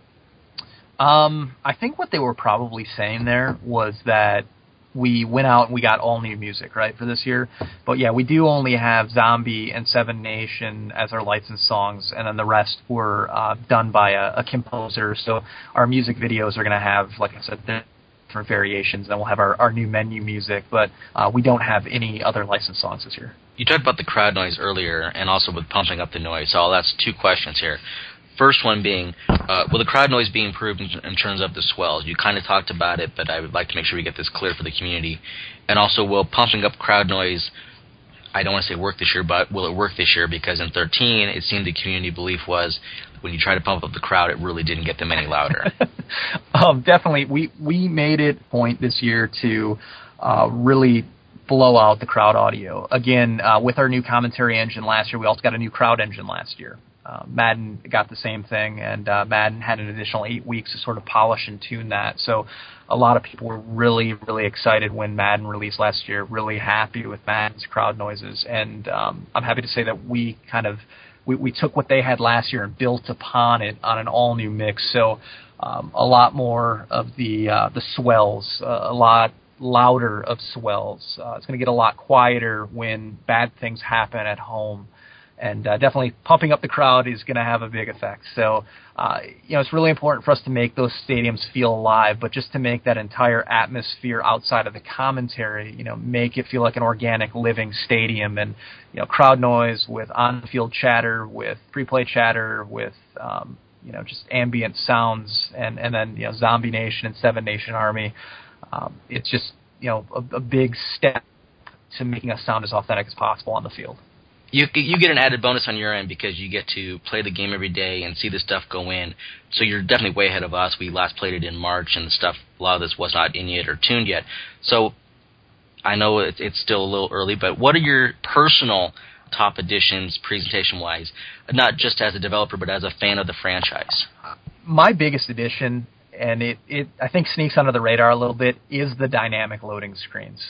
I think what they were probably saying there was that we went out and we got all new music, right, for this year. But yeah, we do only have Zombie and Seven Nation as our licensed songs, and then the rest were done by a composer. So our music videos are going to have, like I said, different variations. Then we'll have our new menu music, but we don't have any other licensed songs this year. You talked about the crowd noise earlier, and also with pumping up the noise. So that's 2 questions here. First one being, will the crowd noise be improved in terms of the swells? You kind of talked about it, but I would like to make sure we get this clear for the community. And also, will pumping up crowd noise, I don't want to say work this year, but will it work this year? Because in 13, it seemed the community belief was when you try to pump up the crowd, it really didn't get them any louder. Definitely. We made it a point this year to really blow out the crowd audio. Again, with our new commentary engine last year, we also got a new crowd engine last year. Madden got the same thing, and Madden had an additional 8 weeks to sort of polish and tune that. So a lot of people were really, really excited when Madden released last year, really happy with Madden's crowd noises. And I'm happy to say that we took what they had last year and built upon it on an all-new mix. So a lot more of the swells, a lot louder of swells. It's going to get a lot quieter when bad things happen at home. And definitely pumping up the crowd is going to have a big effect. So, it's really important for us to make those stadiums feel alive, but just to make that entire atmosphere outside of the commentary, make it feel like an organic, living stadium. And, crowd noise with on-field chatter, with pre-play chatter, with, just ambient sounds, and then, Zombie Nation and Seven Nation Army. It's just, a big step to making us sound as authentic as possible on the field. You get an added bonus on your end because you get to play the game every day and see the stuff go in. So you're definitely way ahead of us. We last played it in March, and a lot of this was not in yet or tuned yet. So I know it's still a little early, but what are your personal top additions presentation-wise, not just as a developer but as a fan of the franchise? My biggest addition, and it I think sneaks under the radar a little bit, is the dynamic loading screens.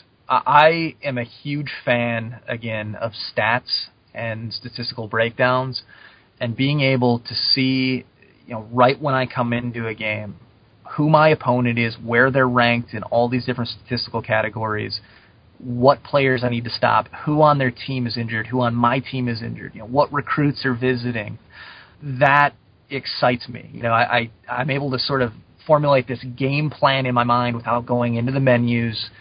I am a huge fan, again, of stats and statistical breakdowns, and being able to see, right when I come into a game, who my opponent is, where they're ranked in all these different statistical categories, what players I need to stop, who on their team is injured, who on my team is injured, what recruits are visiting. That excites me. I'm able to sort of formulate this game plan in my mind without going into the menus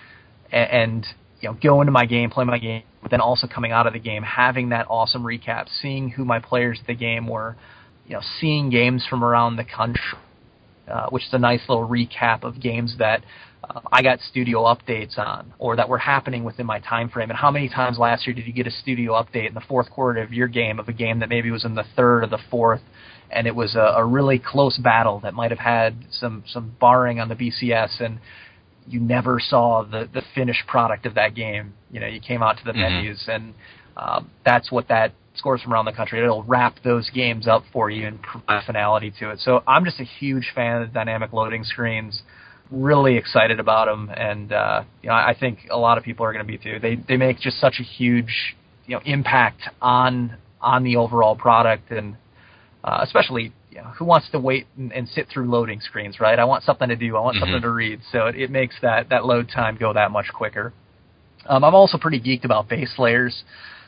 and go into my game, play my game, but then also coming out of the game, having that awesome recap, seeing who my players at the game were, seeing games from around the country, which is a nice little recap of games that I got studio updates on or that were happening within my time frame. And how many times last year did you get a studio update in the fourth quarter of your game, of a game that maybe was in the third or the fourth, and it was a really close battle that might have had some barring on the BCS, and you never saw the finished product of that game. You came out to the menus, and that's what that Scores from Around the Country. It'll wrap those games up for you and provide finality to it. So I'm just a huge fan of the dynamic loading screens. Really excited about them, and I think a lot of people are going to be too. They make just such a huge impact on the overall product, and especially who wants to wait and sit through loading screens, right? I want something to do. I want something to read. So it makes that load time go that much quicker. I'm also pretty geeked about base layers.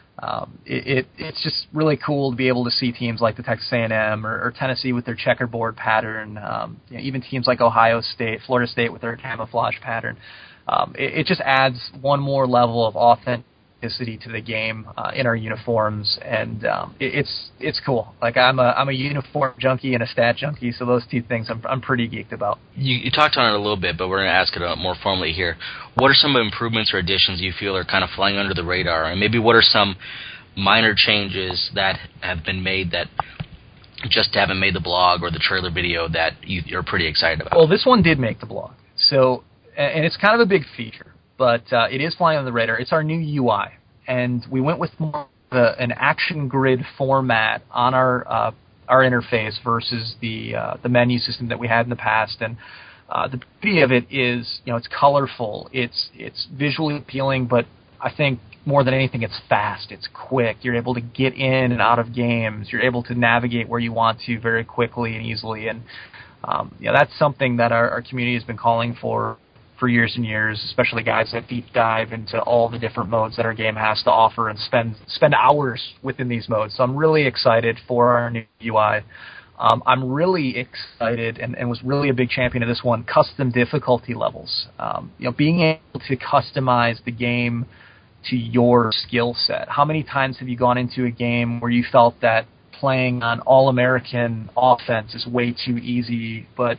It's just really cool to be able to see teams like the Texas A&M or Tennessee with their checkerboard pattern, even teams like Ohio State, Florida State with their camouflage pattern. It just adds one more level of authenticity to the game in our uniforms, and it's cool. Like I'm a uniform junkie and a stat junkie, so those two things I'm pretty geeked about. You talked on it a little bit, but we're going to ask it more formally here. What are some improvements or additions you feel are kind of flying under the radar, and maybe what are some minor changes that have been made that just haven't made the blog or the trailer video that you're pretty excited about? Well, this one did make the blog, so and it's kind of a big feature. But it is flying on the radar. It's our new UI, and we went with more of an action grid format on our interface versus the menu system that we had in the past. And the beauty of it is, it's colorful, it's visually appealing, but I think more than anything, it's fast, it's quick. You're able to get in and out of games. You're able to navigate where you want to very quickly and easily. And that's something that our community has been calling for years and years, especially guys that deep dive into all the different modes that our game has to offer and spend hours within these modes. So I'm really excited for our new UI. I'm really excited and was really a big champion of this one, custom difficulty levels. Being able to customize the game to your skill set. How many times have you gone into a game where you felt that playing on All-American offense is way too easy, but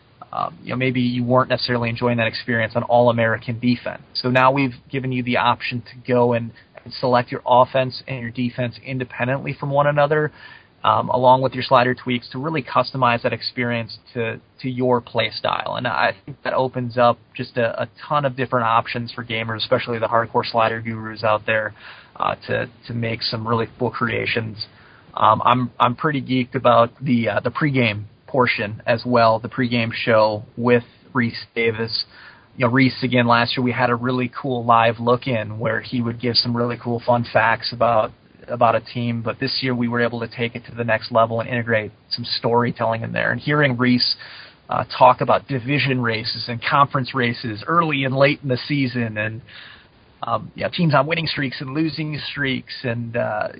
maybe you weren't necessarily enjoying that experience on All-American defense. So now we've given you the option to go and select your offense and your defense independently from one another, along with your slider tweaks to really customize that experience to your play style. And I think that opens up just a ton of different options for gamers, especially the hardcore slider gurus out there, to make some really cool creations. I'm pretty geeked about the pregame portion as well, the pregame show with Reese Davis. Reese, again, last year we had a really cool live look-in where he would give some really cool fun facts about a team, but this year we were able to take it to the next level and integrate some storytelling in there. And hearing Reese talk about division races and conference races early and late in the season, and teams on winning streaks and losing streaks, and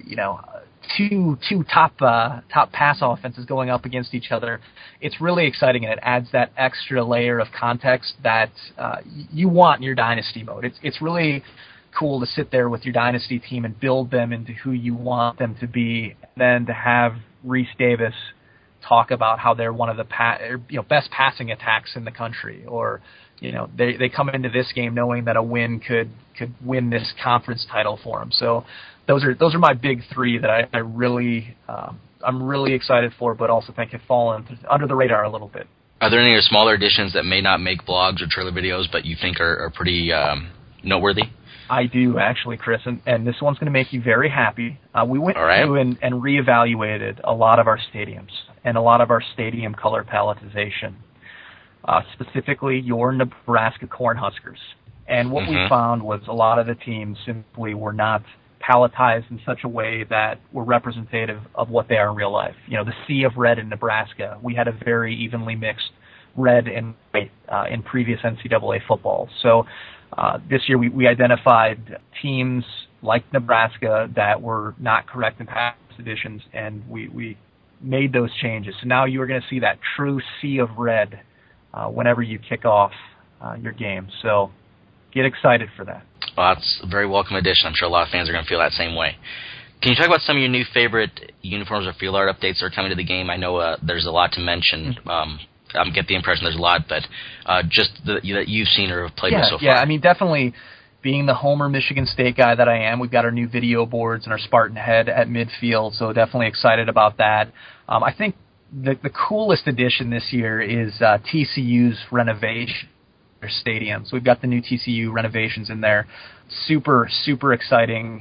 two top pass offenses going up against each other. It's really exciting, and it adds that extra layer of context that you want in your Dynasty mode. It's really cool to sit there with your Dynasty team and build them into who you want them to be, and then to have Reese Davis talk about how they're one of the best passing attacks in the country, or they come into this game knowing that a win could win this conference title for them. So those are my big three that I'm really excited for, but also think have fallen under the radar a little bit. Are there any smaller additions that may not make blogs or trailer videos, but you think are pretty noteworthy? I do, actually, Chris, and this one's going to make you very happy. We went through and reevaluated a lot of our stadiums and a lot of our stadium color paletization, specifically your Nebraska Cornhuskers. And what we found was a lot of the teams simply were not paletized in such a way that were representative of what they are in real life. The sea of red in Nebraska, we had a very evenly mixed red and white in previous NCAA football. So this year we identified teams like Nebraska that were not correct in past editions, and we made those changes. So now you are going to see that true sea of red whenever you kick off your game. So get excited for that. Well, that's a very welcome addition. I'm sure a lot of fans are going to feel that same way. Can you talk about some of your new favorite uniforms or field art updates that are coming to the game? I know there's a lot to mention. I get the impression there's a lot, but just that you've seen or have played with so far. Yeah, I mean, definitely being the Homer Michigan State guy that I am, we've got our new video boards and our Spartan head at midfield, so definitely excited about that. I think the coolest addition this year is TCU's renovation their stadium. So we've got the new TCU renovations in there. Super, super exciting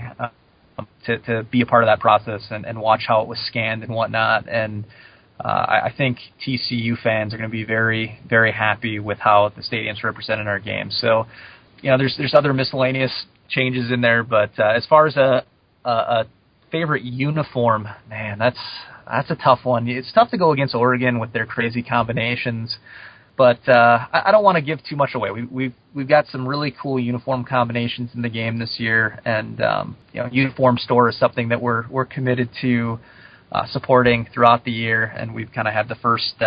to be a part of that process and watch how it was scanned and whatnot. And I think TCU fans are going to be very, very happy with how the stadium's represented in our game. So, there's other miscellaneous changes in there, but as far as a favorite uniform, man, that's a tough one. It's tough to go against Oregon with their crazy combinations, but I don't want to give too much away. We've got some really cool uniform combinations in the game this year, and uniform store is something that we're committed to supporting throughout the year, and we've kind of had the first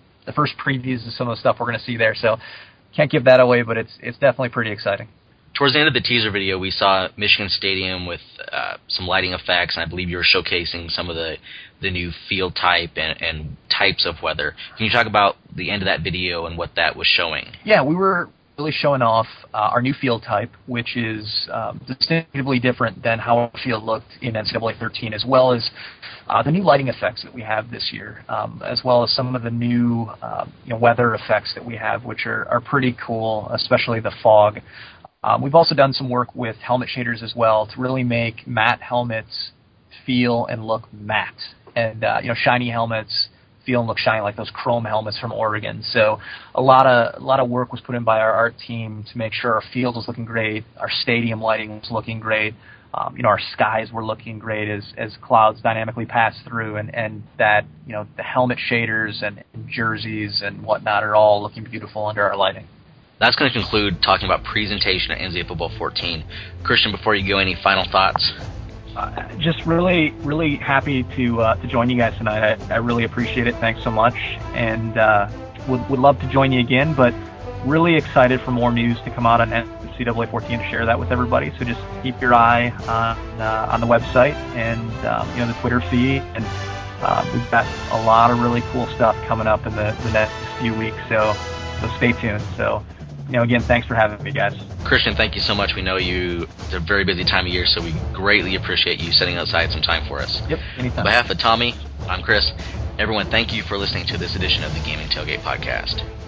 previews of some of the stuff we're going to see there. So can't give that away, but it's definitely pretty exciting. Towards the end of the teaser video, we saw Michigan Stadium with some lighting effects, and I believe you were showcasing some of the new field type and types of weather. Can you talk about the end of that video and what that was showing? Yeah, we were really showing off our new field type, which is distinctively different than how our field looked in NCAA 13, as well as the new lighting effects that we have this year, as well as some of the new weather effects that we have, which are pretty cool, especially the fog. We've also done some work with helmet shaders as well to really make matte helmets feel and look matte, and shiny helmets feel and look shiny like those chrome helmets from Oregon. So a lot of work was put in by our art team to make sure our field was looking great, our stadium lighting was looking great, our skies were looking great as clouds dynamically pass through, and that the helmet shaders and jerseys and whatnot are all looking beautiful under our lighting. That's going to conclude talking about presentation at NCAA Football 14. Christian, before you go, any final thoughts? Just really, really happy to join you guys tonight. I really appreciate it. Thanks so much, and would love to join you again. But really excited for more news to come out on NCAA 14 to share that with everybody. So just keep your eye on the website and the Twitter feed, and we've got a lot of really cool stuff coming up in the next few weeks. So stay tuned. So. Again, thanks for having me, guys. Christian, thank you so much. We know it's a very busy time of year, so we greatly appreciate you setting aside some time for us. Yep, anytime. On behalf of Tommy, I'm Chris. Everyone, thank you for listening to this edition of the Gaming Tailgate Podcast.